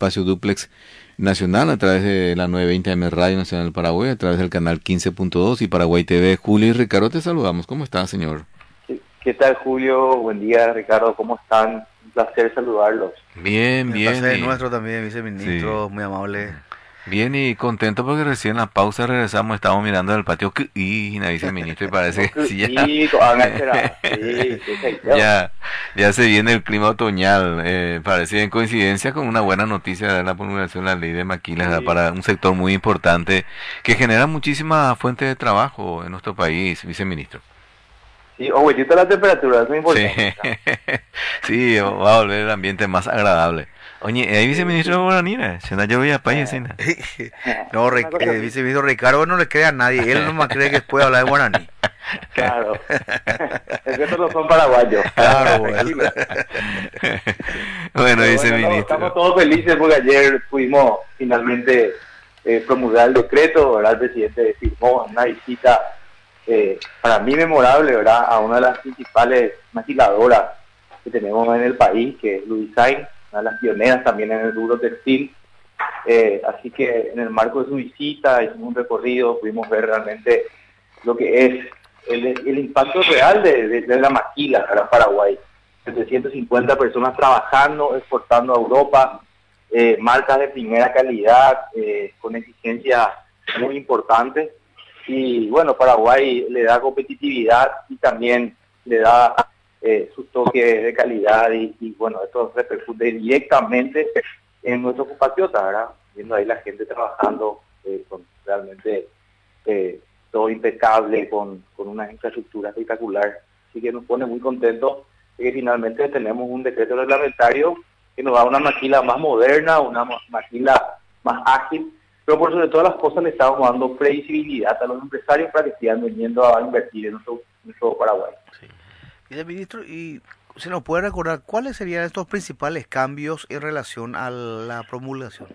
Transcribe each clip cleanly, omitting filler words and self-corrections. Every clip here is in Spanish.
espacio dúplex nacional a través de la 920 AM Radio Nacional del Paraguay, a través del canal 15.2 y Paraguay TV. Julio y Ricardo, te saludamos. ¿Cómo estás, señor? ¿Qué tal, Julio? Buen día, Ricardo. ¿Cómo están? Un placer saludarlos. Bien, El bien. placer es nuestro también, viceministro, Sí. muy amable. Bien y contento porque recién en la pausa regresamos, estábamos mirando el patio y viceministro y parece que sí, ya, ya se viene el clima otoñal. Parece en coincidencia con una buena noticia de la promulgación de la ley de maquilas, ¿verdad? Para un sector muy importante que genera muchísima fuente de trabajo en nuestro país, viceministro. Sí, abuelita la temperatura, es muy Sí, importante. sí, va a volver el ambiente más agradable. Oye, ahí viceministro de Guaranina, se nos llovía país, cena. No, Una cosa así. viceministro Ricardo no le cree a nadie, él nomás cree que puede hablar de guaraní. Claro. Es que estos no son paraguayos. Claro, Tranquilo. Bueno, No, viceministro. estamos todos felices porque ayer pudimos finalmente promulgar el decreto, ¿verdad? El presidente firmó una visita para mí memorable, ¿verdad? A una de las principales maquiladoras que tenemos en el país, que es Ludisign, una de las pioneras también en el rubro textil. Así que en el marco de su visita hicimos un recorrido, pudimos ver realmente lo que es el impacto real de la maquila para Paraguay. 750 personas trabajando, exportando a Europa, marcas de primera calidad, con exigencias muy importantes. Y bueno, Paraguay le da competitividad y también le da sus toques de calidad y bueno, esto repercute directamente en nuestros compatriotas, ¿verdad? Viendo ahí la gente trabajando con realmente todo impecable, con una infraestructura espectacular. Así que nos pone muy contentos de que finalmente tenemos un decreto reglamentario que nos da una maquila más moderna, una maquila más ágil, pero por sobre todas las cosas le estamos dando previsibilidad a los empresarios para que sigan viniendo a invertir en nuestro Paraguay. Sí. Viceministro, ¿y se nos puede recordar cuáles serían estos principales cambios en relación a la promulgación?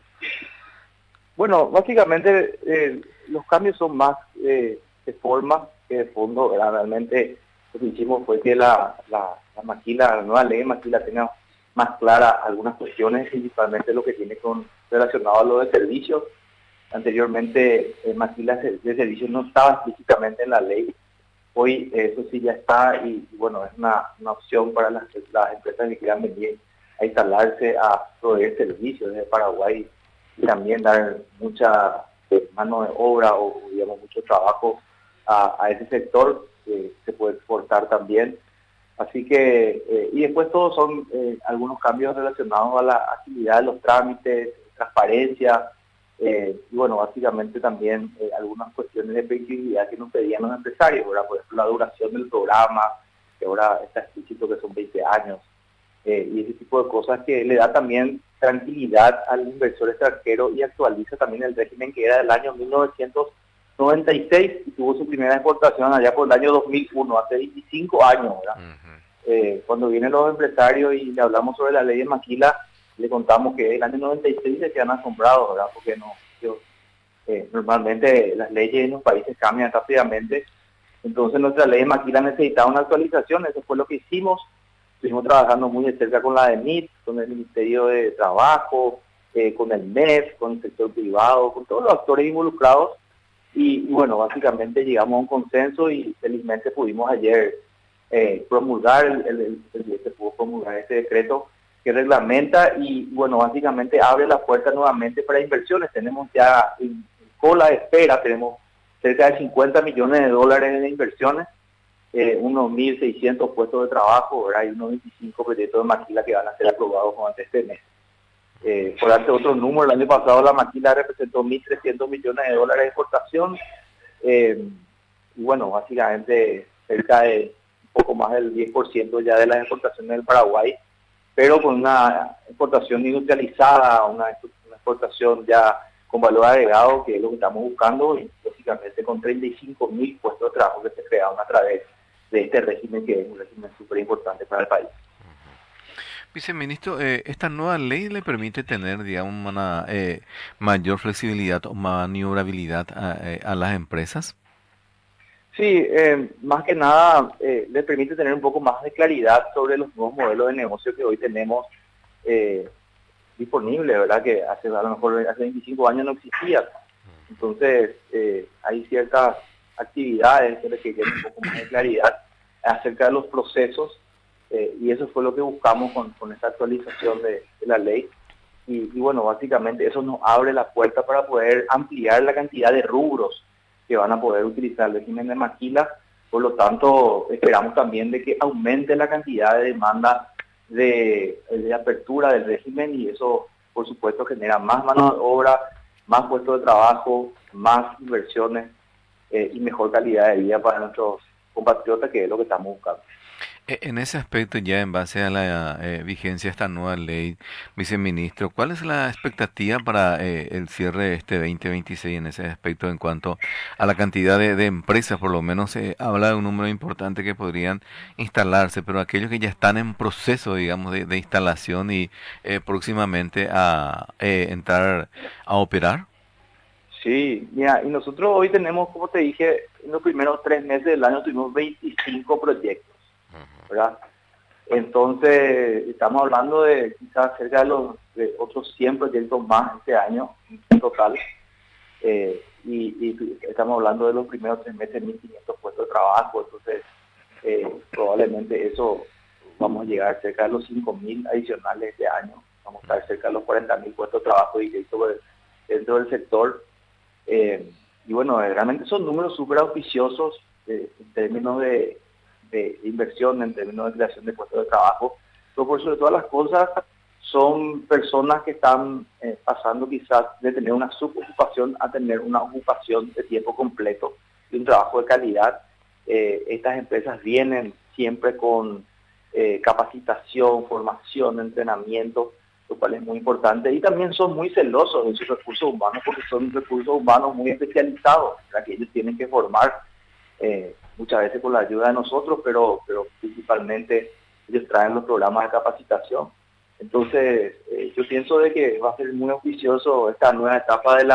Bueno, básicamente los cambios son más de forma que de fondo, ¿verdad? Realmente lo que hicimos fue que la maquila, la nueva ley de maquila tenga más clara algunas cuestiones, principalmente lo que tiene relacionado a lo de servicios. Anteriormente, maquila de servicios no estaba explícitamente en la ley. Hoy eso sí ya está y bueno, es una opción para las empresas que quieran venir a instalarse, a proveer servicios desde Paraguay y también dar mucha mano de obra o digamos mucho trabajo a ese sector que se puede exportar también. Así que, y después todos son algunos cambios relacionados a la agilidad de los trámites, transparencia, y bueno, básicamente también algunas cuestiones de flexibilidad que nos pedían los empresarios, ¿verdad? Por ejemplo, la duración del programa, que ahora está explícito que son 20 años, y ese tipo de cosas que le da también tranquilidad al inversor extranjero y actualiza también el régimen que era del año 1996 y tuvo su primera exportación allá por el año 2001, hace 25 años, ¿verdad? Cuando vienen los empresarios y le hablamos sobre la ley de maquila, le contamos que el año 96 se quedan asombrados, ¿verdad? Porque normalmente las leyes en los países cambian rápidamente, entonces nuestra ley de maquila necesitaba una actualización, eso fue lo que hicimos. Estuvimos trabajando muy de cerca con la DENIT, con el Ministerio de Trabajo, con el MEF, con el sector privado, con todos los actores involucrados. Y bueno, básicamente llegamos a un consenso y felizmente pudimos ayer promulgar, se pudo promulgar este decreto que reglamenta y bueno, básicamente abre la puerta nuevamente para inversiones. Tenemos ya en cola de espera, tenemos cerca de 50 millones de dólares en inversiones. Unos 1.600 puestos de trabajo, ¿verdad? Hay unos 25 proyectos de maquila que van a ser aprobados durante este mes. Por darte otro número, el año pasado la maquila representó 1.300 millones de dólares de exportación, y bueno, básicamente cerca de un poco más del 10% ya de las exportaciones del Paraguay, pero con una exportación industrializada, una exportación ya con valor agregado, que es lo que estamos buscando, y básicamente con 35.000 puestos de trabajo que se crearon a través de este régimen, que es un régimen súper importante para el país. Viceministro, ¿esta nueva ley le permite tener, digamos, una mayor flexibilidad o maniobrabilidad a las empresas? Sí, más que nada le permite tener un poco más de claridad sobre los nuevos modelos de negocio que hoy tenemos, disponible, ¿verdad? Que a lo mejor hace 25 años no existía. Entonces, hay ciertas actividades que requieren un poco más de claridad acerca de los procesos, y eso fue lo que buscamos con esta actualización de la ley. Y bueno, básicamente eso nos abre la puerta para poder ampliar la cantidad de rubros que van a poder utilizar el régimen de maquila. Por lo tanto, esperamos también de que aumente la cantidad de demanda de apertura del régimen, y eso, por supuesto, genera más mano de obra, más puestos de trabajo, más inversiones y mejor calidad de vida para nuestros compatriotas, que es lo que estamos buscando. En ese aspecto, ya en base a la vigencia de esta nueva ley, viceministro, ¿cuál es la expectativa para el cierre de este 2026 en ese aspecto en cuanto a la cantidad de empresas? Por lo menos se habla de un número importante que podrían instalarse, pero aquellos que ya están en proceso, digamos, de instalación y próximamente a entrar a operar. Sí, mira, y nosotros hoy tenemos, como te dije, en los primeros 3 meses del año tuvimos 25 proyectos, ¿verdad? Entonces, estamos hablando de quizás cerca de otros 100 proyectos más este año en total, y estamos hablando de los primeros 3 meses, 1.500 puestos de trabajo. Entonces, probablemente eso vamos a llegar cerca de los 5.000 adicionales este año, vamos a estar cerca de los 40.000 puestos de trabajo directos dentro del sector. Y bueno, realmente son números súper auspiciosos en términos de inversión, en términos de creación de puestos de trabajo, pero por sobre todas las cosas son personas que están pasando quizás de tener una subocupación a tener una ocupación de tiempo completo y un trabajo de calidad. Estas empresas vienen siempre con capacitación, formación, entrenamiento, lo cual es muy importante, y también son muy celosos de sus recursos humanos, porque son recursos humanos muy especializados, ¿verdad? Que ellos tienen que formar muchas veces con la ayuda de nosotros, pero principalmente ellos traen los programas de capacitación. Entonces, yo pienso de que va a ser muy auspicioso esta nueva etapa de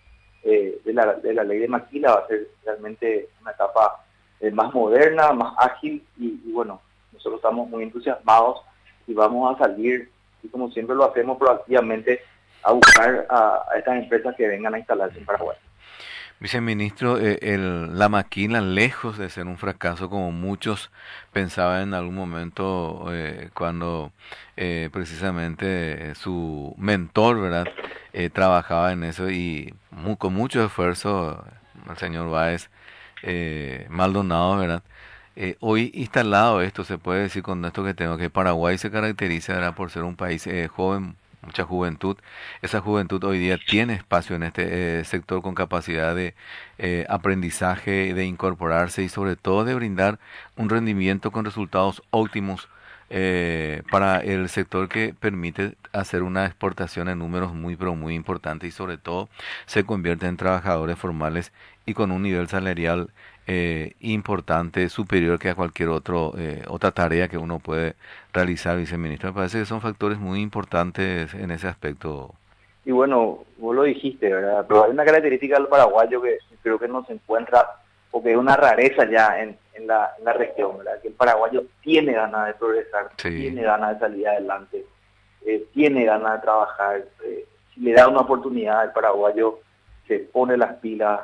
la ley de maquila. Va a ser realmente una etapa más moderna, más ágil, y bueno, nosotros estamos muy entusiasmados y vamos a salir, y como siempre lo hacemos proactivamente, a buscar a estas empresas que vengan a instalarse en Paraguay. Viceministro, la maquila, lejos de ser un fracaso como muchos pensaban en algún momento, cuando precisamente su mentor, ¿verdad? Trabajaba en eso y con mucho esfuerzo, el señor Báez Maldonado, ¿verdad? Hoy instalado esto, se puede decir con esto que tengo, que Paraguay se caracteriza, ¿verdad?, por ser un país joven, mucha juventud. Esa juventud hoy día tiene espacio en este sector con capacidad de aprendizaje, de incorporarse y sobre todo de brindar un rendimiento con resultados óptimos para el sector, que permite hacer una exportación en números muy pero muy importantes, y sobre todo se convierte en trabajadores formales y con un nivel salarial importante, superior que a cualquier otra tarea que uno puede realizar, viceministro. Me parece que son factores muy importantes en ese aspecto. Y bueno, vos lo dijiste, ¿verdad? Pero hay una característica del paraguayo que creo que no se encuentra, porque es una rareza ya en la región, ¿verdad? Que el paraguayo tiene ganas de progresar, Sí. tiene ganas de salir adelante, tiene ganas de trabajar. Si le da una oportunidad, el paraguayo se pone las pilas.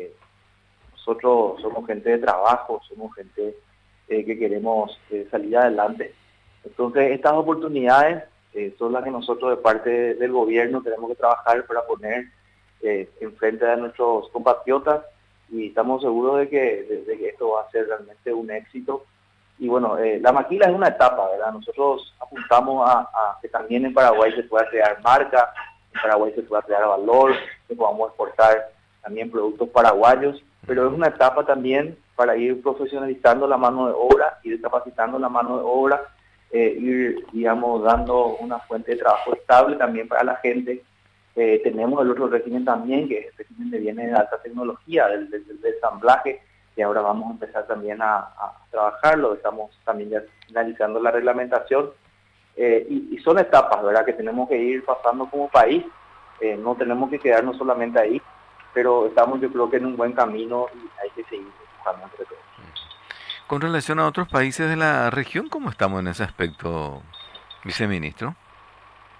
Nosotros somos gente de trabajo, somos gente que queremos salir adelante. Entonces, estas oportunidades son las que nosotros, de parte del gobierno, tenemos que trabajar para poner enfrente de nuestros compatriotas, y estamos seguros de que esto va a ser realmente un éxito. Y bueno, la maquila es una etapa, ¿verdad? Nosotros apuntamos a que también en Paraguay se pueda crear marca, en Paraguay se pueda crear valor, que podamos exportar también productos paraguayos, pero es una etapa también para ir profesionalizando la mano de obra, ir capacitando la mano de obra, ir, digamos, dando una fuente de trabajo estable también para la gente. Tenemos el otro régimen también, que es el régimen de bienes de alta tecnología, del ensamblaje, y ahora vamos a empezar también a trabajarlo. Estamos también ya finalizando la reglamentación, y son etapas, ¿verdad?, que tenemos que ir pasando como país. No tenemos que quedarnos solamente ahí, pero estamos, yo creo que en un buen camino, y hay que seguir buscando entre todos. Con relación a otros países de la región, ¿cómo estamos en ese aspecto, viceministro?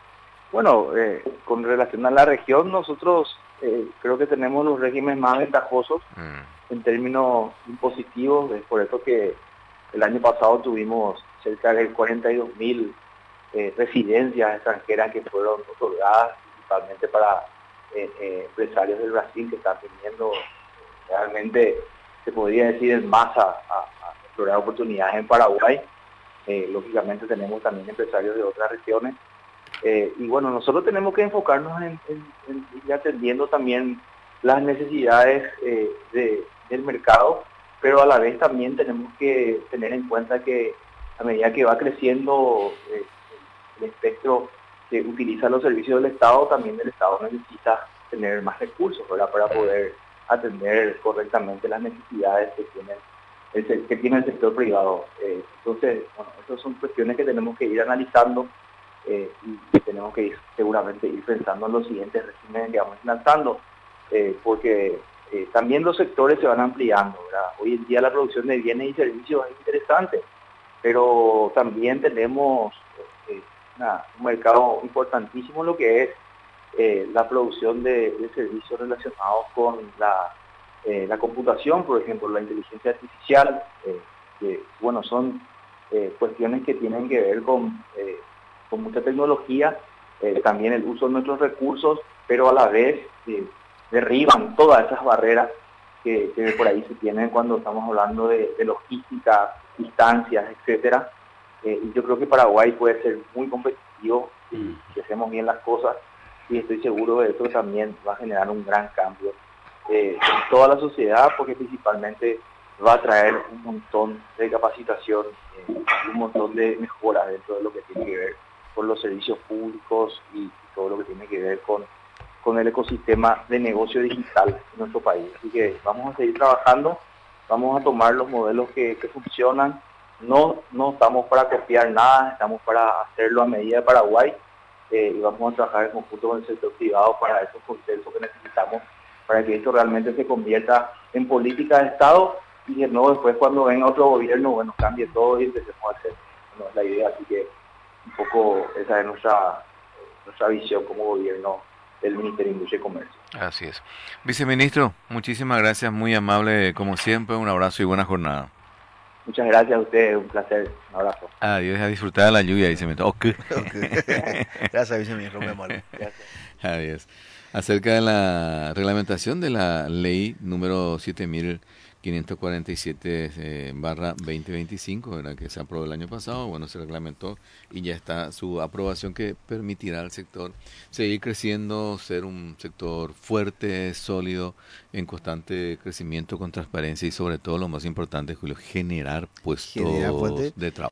Bueno, con relación a la región, nosotros creo que tenemos los regímenes más ventajosos en términos impositivos. Es por eso que el año pasado tuvimos cerca de 42.000 residencias extranjeras que fueron otorgadas principalmente para empresarios del Brasil que están viniendo realmente, se podría decir, en masa a explorar oportunidades en Paraguay. Lógicamente tenemos también empresarios de otras regiones. Y bueno, nosotros tenemos que enfocarnos en ir atendiendo también las necesidades del mercado, pero a la vez también tenemos que tener en cuenta que a medida que va creciendo el espectro que utiliza los servicios del Estado, también el Estado necesita tener más recursos, ¿verdad?, para poder atender correctamente las necesidades que tiene el sector privado. Entonces, bueno, esas son cuestiones que tenemos que ir analizando y tenemos que seguramente ir pensando en los siguientes regímenes que vamos lanzando, porque también los sectores se van ampliando, ¿verdad? Hoy en día la producción de bienes y servicios es interesante, pero también tenemos un mercado importantísimo en lo que es la producción de servicios relacionados con la computación, por ejemplo, la inteligencia artificial, que bueno, son cuestiones que tienen que ver con mucha tecnología, también el uso de nuestros recursos, pero a la vez derriban todas esas barreras que por ahí se tienen cuando estamos hablando de logística, distancias, etcétera. Y yo creo que Paraguay puede ser muy competitivo si hacemos bien las cosas, y estoy seguro de eso también va a generar un gran cambio en toda la sociedad, porque principalmente va a traer un montón de capacitación y un montón de mejoras dentro de lo que tiene que ver con los servicios públicos y todo lo que tiene que ver con el ecosistema de negocio digital en nuestro país. Así que vamos a seguir trabajando, vamos a tomar los modelos que funcionan. No estamos para copiar nada, estamos para hacerlo a medida de Paraguay, y vamos a trabajar en conjunto con el sector privado para esos consensos que necesitamos, para que esto realmente se convierta en política de Estado y que no después cuando venga otro gobierno, bueno, cambie todo y empecemos a hacer. Bueno, es la idea, así que un poco esa es nuestra visión como gobierno del Ministerio de Industria y Comercio. Así es. Viceministro, muchísimas gracias, muy amable como siempre, un abrazo y buena jornada. Muchas gracias a ustedes, un placer, un abrazo. Adiós, a disfrutar de la lluvia, viceministro. Okay. Gracias, viceministro, muy amable. Gracias. Adiós. Acerca de la reglamentación de la ley número 7547/2025, ¿verdad?, que se aprobó el año pasado, bueno, se reglamentó y ya está su aprobación, que permitirá al sector seguir creciendo, ser un sector fuerte, sólido, en constante crecimiento, con transparencia y sobre todo lo más importante, Julio, generar puestos de trabajo.